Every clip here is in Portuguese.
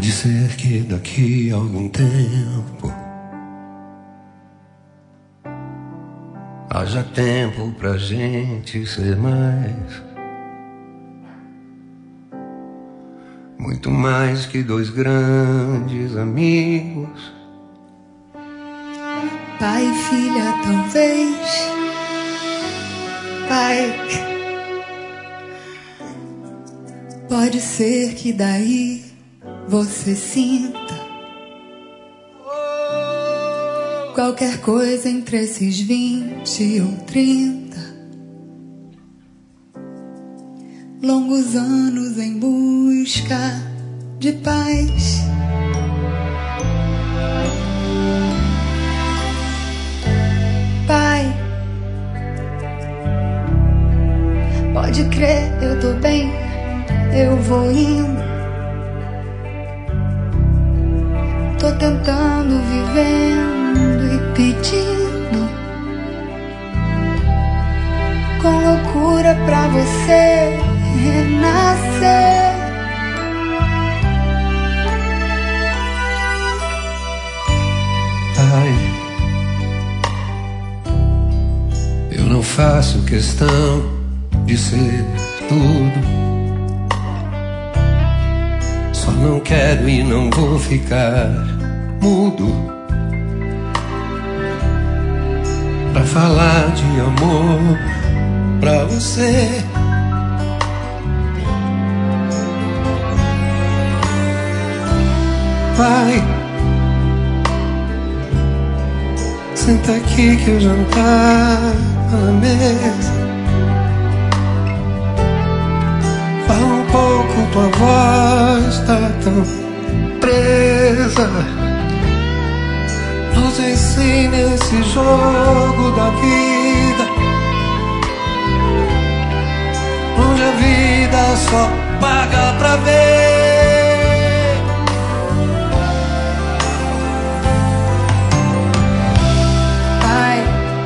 Pode ser que daqui a algum tempo haja tempo pra gente ser mais, muito mais que dois grandes amigos. Pai e filha, talvez. Pai, pode ser que daí você sinta qualquer coisa entre esses 20 ou 30 longos anos em busca de paz. Pai, pode crer, eu tô bem, eu vou indo. Tô tentando, vivendo e pedindo com loucura pra você renascer. Pai, eu não faço questão de ser tudo. Só não quero e não vou ficar mudo pra falar de amor pra você. Pai, senta aqui que o jantar tá na mesa. Fala um pouco, tua voz tá tão presa. Nos ensina esse jogo da vida, onde a vida só paga pra ver. Pai,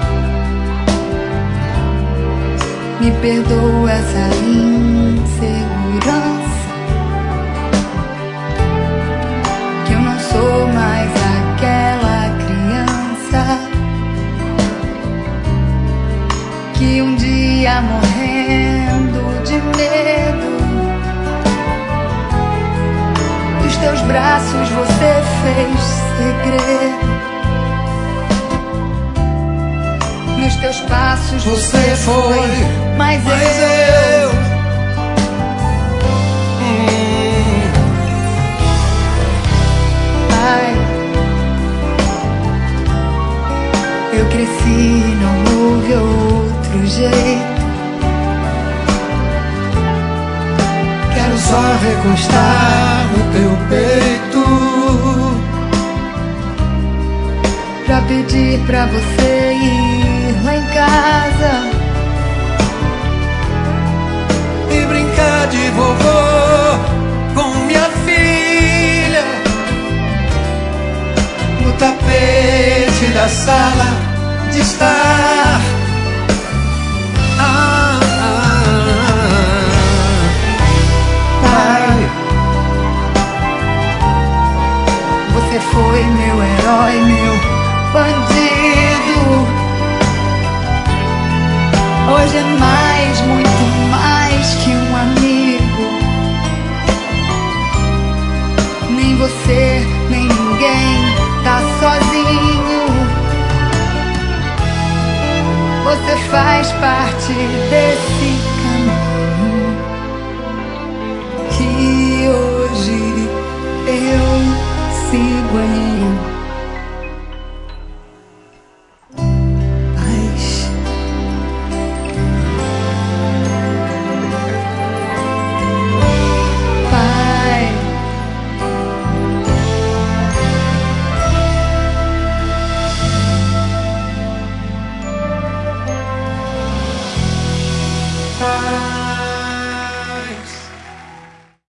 me perdoa essa insegurança, que eu não sou mais aquela criança que um dia, morrendo de medo, dos teus braços você fez segredo. Nos teus passos Você foi, mas eu Pai, eu cresci e não houve outro jeito. quero só recostar no teu peito pra pedir pra você ir lá em casa e brincar de vovô com minha filha no tapete da sala de estar. Pai, você foi meu herói, meu bandido. Hoje é mais, muito mais que um amigo. Nem você, nem ninguém tá sozinho. Você faz parte desse